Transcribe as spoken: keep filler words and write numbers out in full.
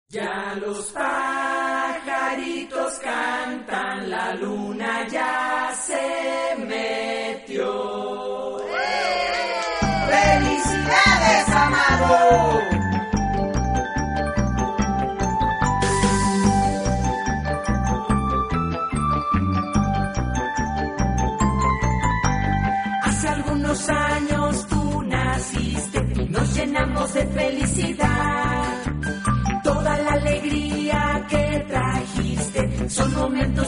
Ya los pajaritos cantan, la luna ya se metió. ¡Felicidades, amado! Hace algunos años tú naciste y nos llenamos de felicidad. Toda la alegría que trajiste son momentos